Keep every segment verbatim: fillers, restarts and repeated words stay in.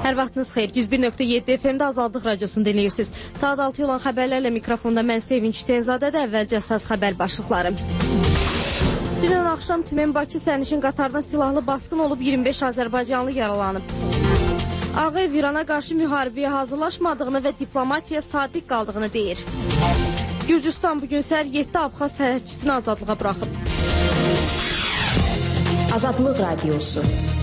Hər vaxtınız xeyir. yüz bir nöqtə yeddi F M-də Azadlıq Radiosunu dinləyirsiniz. Saat altı olan xəbərlərlə mikrofonda mən Sevinç Hüseynzadədə, əvvəlcə əsas xəbər başlıqları. Dünən axşam Tümen-Bakı sərnişin qatarına silahlı basqın olub, iyirmi beş azərbaycanlı yaralanıb. Ağ Ev İrana qarşı müharibəyə hazırlaşmadığını və diplomatiyaya sadiq qaldığını deyir. Gürcüstan bugün səhər yeddi Abxaz sərhədçisini azadlığa buraxıb. Azadlıq Radiosu.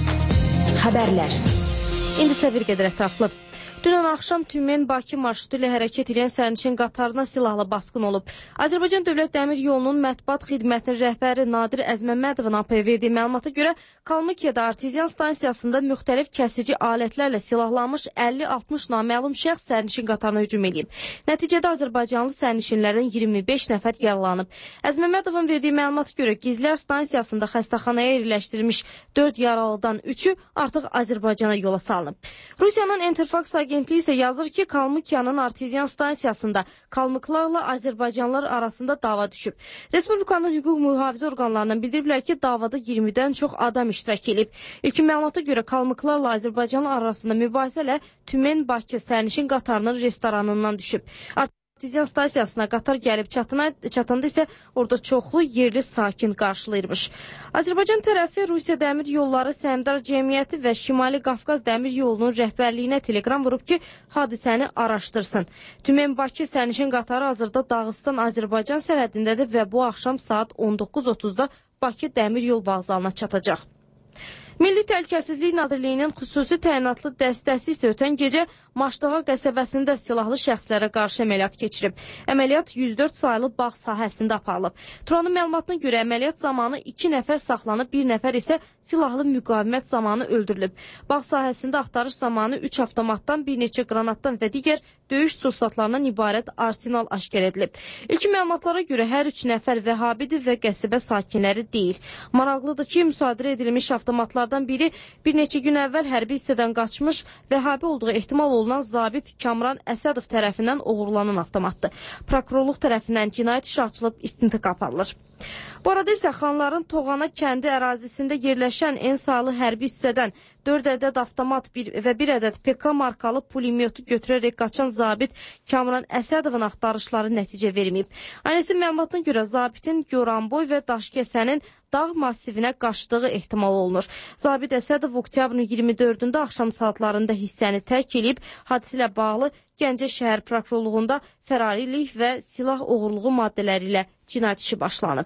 Xəbərlər. İndi isə bir qədər ətraflı. Dünən axşam Tümen-Bakı marşrutu ilə hərəkət edən sərnişin qatarına silahlı basqın olub. Azərbaycan Dövlət Dəmir Yolunun mətbuat xidmətinin rəhbəri Nadir Əzməmmədovun A P verdiyi məlumata görə Kalmыкiyada arteziyan stansiyasında müxtəlif kəsici alətlərlə silahlanmış əlli altmış naməlum şəxs sərnişin qatarına hücum edib. Nəticədə azərbaycanlı sərnişinlərdən iyirmi beş nəfər yaralanıb. Əzməmmədovun verdiyi məlumata görə Gizlər stansiyasında xəstəxanaya yerləşdirilmiş dörd yaralıdan üçü artıq Azərbaycana yola salınıb. Rusiyanın Interfax agentliyi isə yazır ki, Kalmıkiyanın arteziyan stansiyasında Kalmıklarla Azərbaycanlılar arasında dava düşüb. Respublikanın hüquq mühafizə orqanlarından bildiriblər ki, davada iyirmidən çox adam iştirak edib. İlkin məlumata görə Kalmıklarla Azərbaycanlı arasında mübahisə ilə Tümen-Bakı sərnişin qatarının restoranından düşüb. Arteziyan stansiyasına qatar gəlib çatına, çatanda isə orada çoxlu yerli sakin qarşılayırmış. Azərbaycan tərəfi Rusiya Dəmir Yolları Səhmdar Cəmiyyəti və Şimali Qafqaz Dəmir Yolunun rəhbərliyinə telegram vurub ki, hadisəni araşdırsın. Tümen-Bakı sərnişin qatarı hazırda Dağıstan-Azərbaycan sərhədindədir və bu axşam saat on doqquz otuzda Bakı Dəmir Yol vağzalına çatacaq. Milli Təhlükəsizlik Nazirliyinin xüsusi təyinatlı dəstəsi isə ötən gecə Maşdağa qəsəbəsində silahlı şəxslərə qarşı əməliyyat keçirib. Əməliyyat yüz dörd saylı bağ sahəsində aparılıb. Turanın məlumatına görə əməliyyat zamanı iki nəfər saxlanıb, bir nəfər isə silahlı müqavimət zamanı öldürülüb. Bağ sahəsində axtarış zamanı üç avtomatdan, bir neçə qranatdan və digər döyüş sursatlarından ibarət arsenal aşkar edilib. İlkin məlumatlara görə hər üç nəfər vəhabidir və qəsəbə sakinləri deyil. Maraqlıdır ki, müsadirə edilmiş avtomatlardan biri bir neçə gün əvvəl hərbi hissədən qaçmış, vəhabi olduğu ehtimal olunan zabit Kamran Əsədov tərəfindən oğurlanan avtomatdır. Prokurorluq tərəfindən cinayət işi açılıb, istintiq aparılır. Bu arada isə Xanların Toğana kəndi ərazisində yerləşən en saylı hərbi hissədən dörd ədəd avtomat bir və bir ədəd P K markalı pulemyotu götürərək qaçan zabit Kamran Əsədovun axtarışları nəticə verməyib. Ailəsinin məlumatına görə zabitin Goranboy və Daşkəsənin dağ massivinə qaçdığı ehtimal olunur. Zabit Əsədov oktyabrın iyirmi dördündə axşam saatlarında hissəni tərk edib, hadisə ilə bağlı Gəncə şəhər prokurorluğunda fərarilik və silah oğurluğu maddələri ilə cinayət işi başlanıb.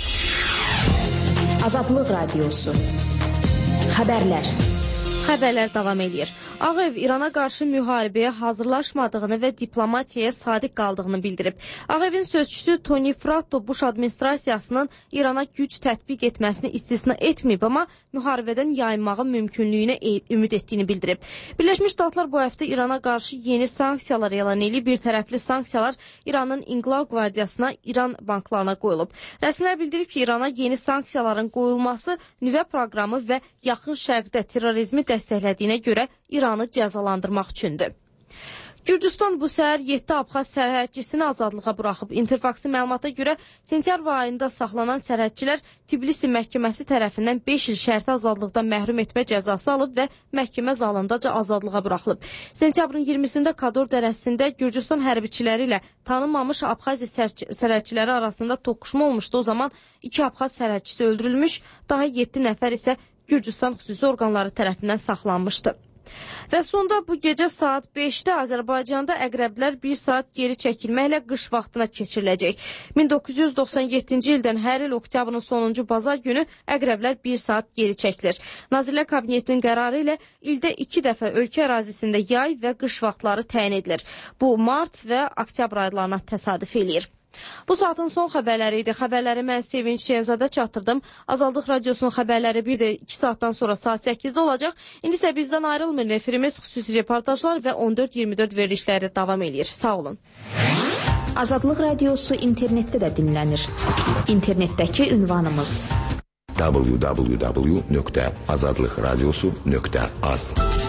Azadlıq Radiosu. Xəbərlər. Xəbərlər davam edir. Ağ Ev İrana qarşı müharibəyə hazırlaşmadığını və diplomatiyaya sadiq qaldığını bildirib. Ağ Evin sözçüsü Tony Fratto Bush administrasiyasının İrana güc tətbiq etməsini istisna etməyib, amma müharibədən yayınmağın mümkünlüyünə ümid etdiyini bildirib. Birləşmiş Ştatlar bu həftə İrana qarşı yeni sanksiyalar elan edib. Bir tərəfli sanksiyalar İranın İnqilab Qvardiyasına, İran banklarına qoyulub. Rəsmilər bildirib ki, İrana yeni sanksiyaların qoyulması nüvə proqramı və yaxın şərqdə terrorizmi dəstəklədiyinə görə İranı cəzalandırmaq üçündür. Gürcüstan bu səhər yeddi Abxaz sərhədçisini azadlığa buraxıb. Interfaxın məlumata görə sentyabr ayında saxlanan sərhədçilər Tbilisi məhkəməsi tərəfindən beş il şərti azadlıqdan məhrum etmə cəzası alıb və məhkəmə zalındaca azadlığa buraxılıb. Sentyabrın iyirmisində Kador dərəsində Gürcüstan hərbiçiləri ilə tanınmamış Abxaziya sərhədçiləri arasında toqquşma olmuşdu. O zaman iki Abxaz sərhədçisi öldürülmüş, daha yeddi nəfər isə Gürcüstan xüsusi orqanları tərəfindən saxlanmışdı. Və sonda bu gecə saat beşdə Azərbaycanda əqrəblər bir saat geri çəkilməklə qış vaxtına keçiriləcək. min doqquz yüz doxsan yeddinci ildən hər il oktyabrın sonuncu bazar günü əqrəblər bir saat geri çəkilir. Nazirlər Kabinetinin qərarı ilə ildə iki dəfə ölkə ərazisində yay və qış vaxtları təyin edilir. Bu mart və oktyabr aylarına təsadüf eləyir. Bu saatın son xəbərləri idi. Xəbərləri mən Sevinç Hüseynzadə çatdırdım. Azadlıq Radiosunun xəbərləri bir də iki saatdan sonra saat səkkizdə olacaq. İndi isə bizdən ayrılmayın. Efirimiz xüsusi reportajlar və on dörd iyirmi dörd verilişləri davam edir. Sağ olun. Azadlıq Radiosu internetdə də dinlənir. İnternetdəki ünvanımız w w w nöqtə azadlıqradiosu nöqtə az